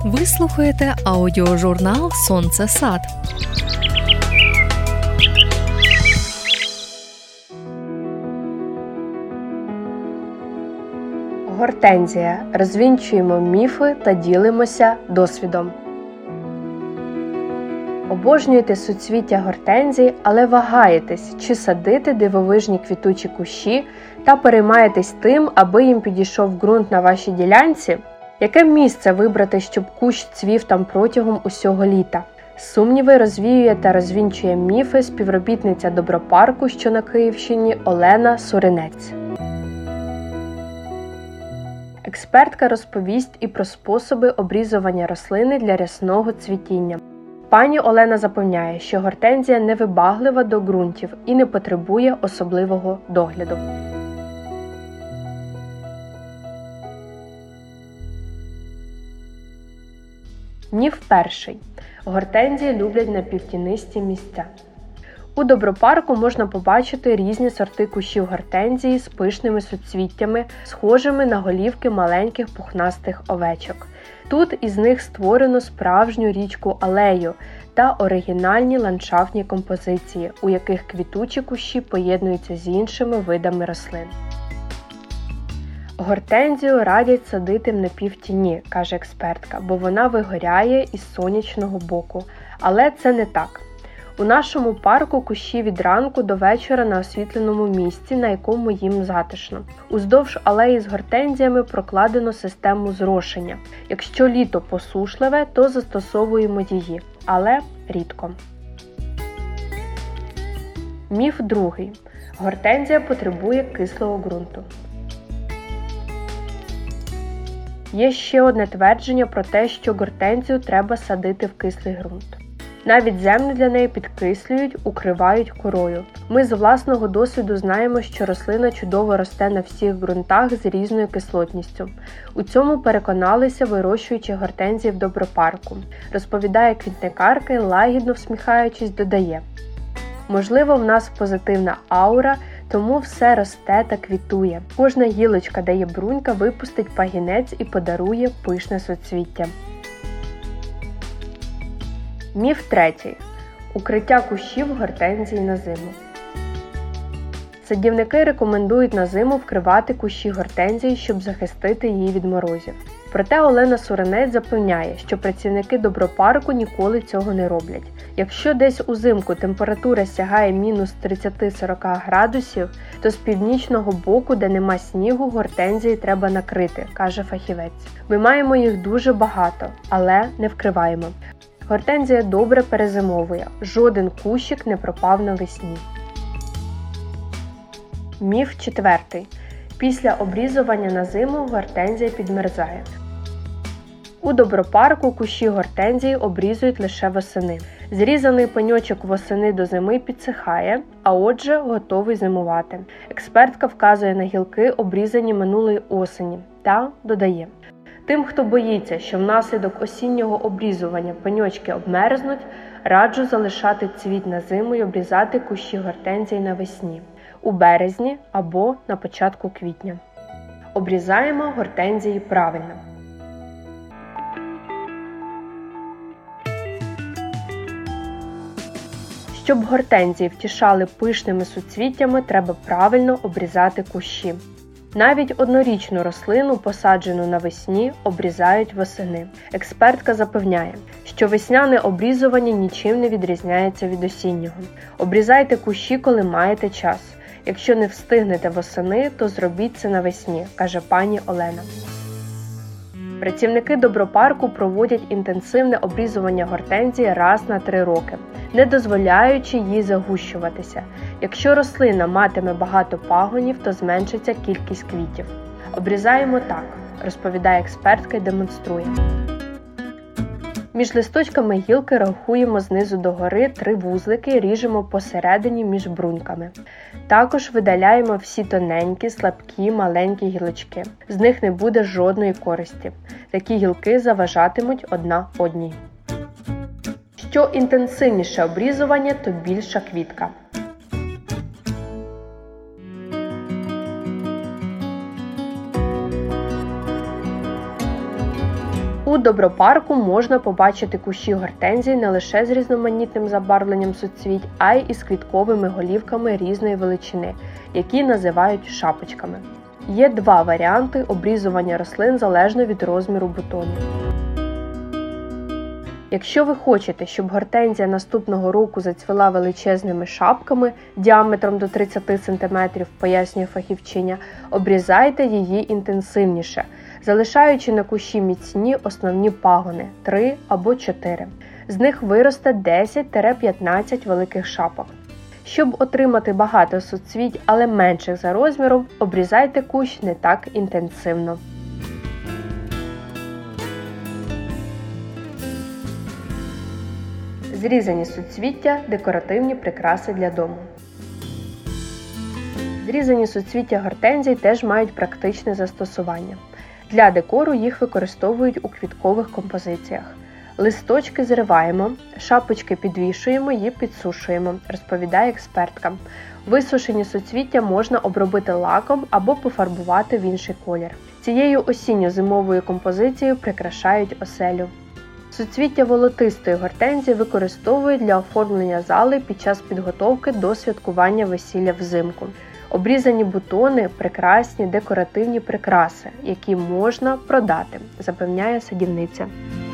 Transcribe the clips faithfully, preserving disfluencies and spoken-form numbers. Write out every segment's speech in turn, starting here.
Ви слухаєте аудіожурнал «Сонце сад». Гортензія. Розвінчуємо міфи та ділимося досвідом. Обожнюєте суцвіття гортензій, але вагаєтесь, чи садити дивовижні квітучі кущі та переймаєтесь тим, аби їм підійшов ґрунт на вашій ділянці? Яке місце вибрати, щоб кущ цвів там протягом усього літа? Сумніви розвіює та розвінчує міфи співробітниця Добропарку, що на Київщині, Олена Суринець. Експертка розповість і про способи обрізування рослини для рясного цвітіння. Пані Олена запевняє, що гортензія невибаглива до ґрунтів і не потребує особливого догляду. Міф перший. Гортензії люблять напівтінисті місця. У Добропарку можна побачити різні сорти кущів гортензії з пишними суцвіттями, схожими на голівки маленьких пухнастих овечок. Тут із них створено справжню річку-алею та оригінальні ландшафтні композиції, у яких квітучі кущі поєднуються з іншими видами рослин. Гортензію радять садити в напівтіні, каже експертка, бо вона вигоряє із сонячного боку. Але це не так. У нашому парку кущі від ранку до вечора на освітленому місці, на якому їм затишно. Уздовж алеї з гортензіями прокладено систему зрошення. Якщо літо посушливе, то застосовуємо її, але рідко. Міф другий. Гортензія потребує кислого ґрунту. Є ще одне твердження про те, що гортензію треба садити в кислий ґрунт. Навіть землю для неї підкислюють, укривають корою. Ми з власного досвіду знаємо, що рослина чудово росте на всіх ґрунтах з різною кислотністю. У цьому переконалися, вирощуючи гортензії в Добропарку. Розповідає квітникарка і, лагідно всміхаючись, додає: «Можливо, в нас позитивна аура, тому все росте та квітує. Кожна гілочка, де є брунька, випустить пагінець і подарує пишне суцвіття». Міф третій. Укриття кущів гортензії на зиму. Садівники рекомендують на зиму вкривати кущі гортензії, щоб захистити її від морозів. Проте Олена Суринець запевняє, що працівники Добропарку ніколи цього не роблять. Якщо десь узимку температура сягає мінус тридцять сорок градусів, то з північного боку, де нема снігу, гортензії треба накрити, каже фахівець. Ми маємо їх дуже багато, але не вкриваємо. Гортензія добре перезимовує, жоден кущик не пропав навесні. Міф четвертий. Після обрізування на зиму гортензія підмерзає. У Добропарку кущі гортензії обрізують лише восени. Зрізаний пеньочок восени до зими підсихає, а отже готовий зимувати. Експертка вказує на гілки, обрізані минулої осені, та додає: «Тим, хто боїться, що внаслідок осіннього обрізування пеньочки обмерзнуть, раджу залишати цвіт на зиму й обрізати кущі гортензії навесні, у березні або на початку квітня». Обрізаємо гортензії правильно. Щоб гортензії втішали пишними суцвіттями, треба правильно обрізати кущі. Навіть однорічну рослину, посаджену навесні, обрізають восени. Експертка запевняє, що весняне обрізування нічим не відрізняється від осіннього. Обрізайте кущі, коли маєте час. Якщо не встигнете восени, то зробіть це навесні, каже пані Олена. Працівники Добропарку проводять інтенсивне обрізування гортензії раз на три роки, не дозволяючи їй загущуватися. Якщо рослина матиме багато пагонів, то зменшиться кількість квітів. Обрізаємо так, розповідає експертка і демонструє. Між листочками гілки рахуємо знизу догори три вузлики, ріжемо посередині між бруньками. Також видаляємо всі тоненькі, слабкі, маленькі гілочки. З них не буде жодної користі. Такі гілки заважатимуть одна одній. Що інтенсивніше обрізування, то більша квітка. У Добропарку можна побачити кущі гортензій не лише з різноманітним забарвленням суцвіть, а й із квітковими голівками різної величини, які називають шапочками. Є два варіанти обрізування рослин залежно від розміру бутону. Якщо ви хочете, щоб гортензія наступного року зацвіла величезними шапками діаметром до тридцять сантиметрів, пояснює фахівчиня, обрізайте її інтенсивніше, залишаючи на кущі міцні основні пагони – три або чотири. З них виросте десять-п'ятнадцять великих шапок. Щоб отримати багато суцвіть, але менших за розміром, обрізайте кущ не так інтенсивно. Зрізані суцвіття – декоративні прикраси для дому. Зрізані суцвіття гортензій теж мають практичне застосування. Для декору їх використовують у квіткових композиціях. Листочки зриваємо, шапочки підвішуємо і підсушуємо, розповідає експертка. Висушені суцвіття можна обробити лаком або пофарбувати в інший колір. Цією осінньо-зимовою композицією прикрашають оселю. Суцвіття волотистої гортензії використовують для оформлення зали під час підготовки до святкування весілля взимку. Обрізані бутони – прекрасні декоративні прикраси, які можна продати, запевняє садівниця.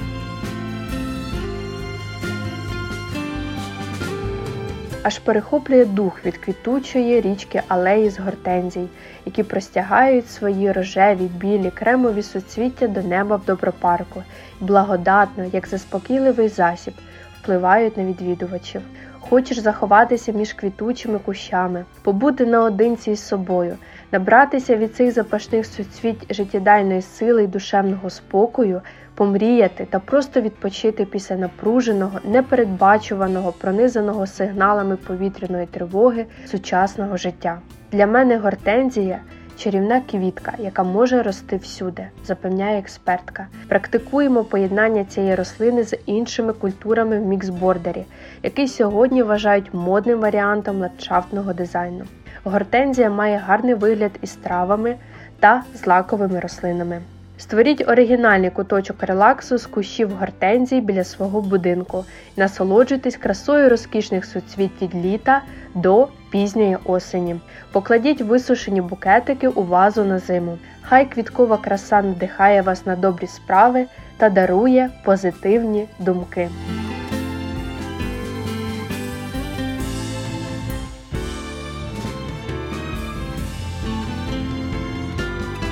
Аж перехоплює дух від квітучої річки алеї з гортензій, які простягають свої рожеві, білі, кремові суцвіття до неба в Добропарку і благодатно, як заспокійливий засіб, впливають на відвідувачів. Хочеш заховатися між квітучими кущами, побути наодинці із собою, набратися від цих запашних суцвіть життєдайної сили й душевного спокою, помріяти та просто відпочити після напруженого, непередбачуваного, пронизаного сигналами повітряної тривоги сучасного життя. Для мене гортензія – чарівна квітка, яка може рости всюди, запевняє експертка. Практикуємо поєднання цієї рослини з іншими культурами в міксбордері, який сьогодні вважають модним варіантом ландшафтного дизайну. Гортензія має гарний вигляд із травами та злаковими рослинами. Створіть оригінальний куточок релаксу з кущів гортензій біля свого будинку і насолоджуйтесь красою розкішних суцвіть від літа до пізньої осені. Покладіть висушені букетики у вазу на зиму. Хай квіткова краса надихає вас на добрі справи та дарує позитивні думки.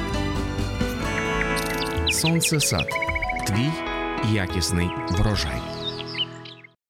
Сонце-сад. Твій якісний врожай.